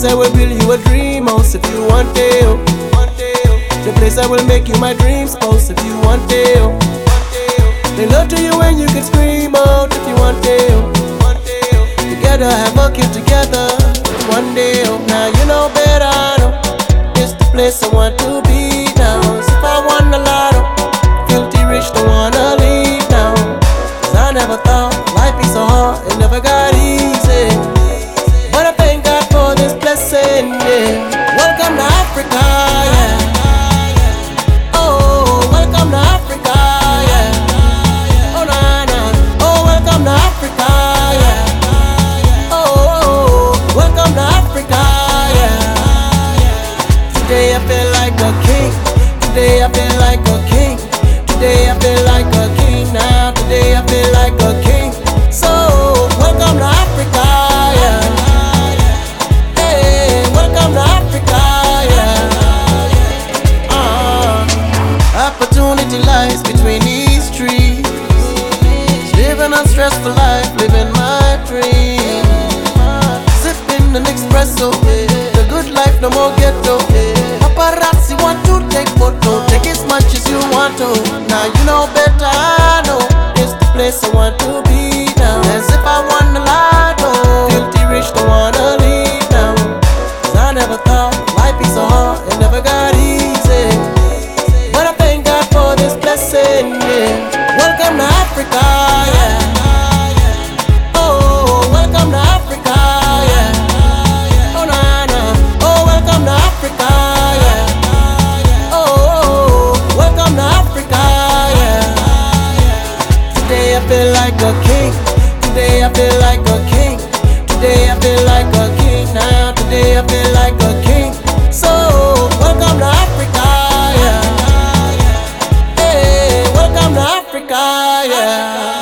place I will build you a dream house if you want it. The place I will make you my dream spouse if you want it. They love to you when you can scream out if you want it. Together have a kid together one day. Now you know better, no. It's the place I want to be now. So if I won a lotto, filthy rich don't wanna leave now. 'Cause I never thought life be so hard, it never got easy. But I thank God for this blessing, yeah. Welcome to Africa, yeah. Oh, welcome to Africa, yeah. Oh, nah, nah. Oh, welcome to Africa, yeah. Oh, welcome to Africa, yeah. Today I feel like a king. Today I feel like a king. Today I feel like a king now. Today I feel like a king. So, welcome to Africa, yeah. Hey, welcome to Africa, yeah. Opportunity lies between these trees. Living a stressful life, living my dream. Sipping an espresso, the good life, no more ghetto. Paparazzi want to take photo, take as much as you want to. Now you know better, I know. It's the place I want to be now. As if I won the lotto. Filthy rich don't wanna leave now. 'Cause I never thought life be so hard, it never got easy. But I thank God for this blessing, yeah. Welcome to Africa, yeah. Oh, welcome to Africa, yeah. Oh, nah, nah. Oh, welcome to Africa, yeah. Oh, welcome to Africa, yeah. Today I feel like a king. Today I feel like a king. Today I feel like a king now. Today I feel like a king. So, welcome to Africa, yeah. Hey, welcome to Africa, yeah.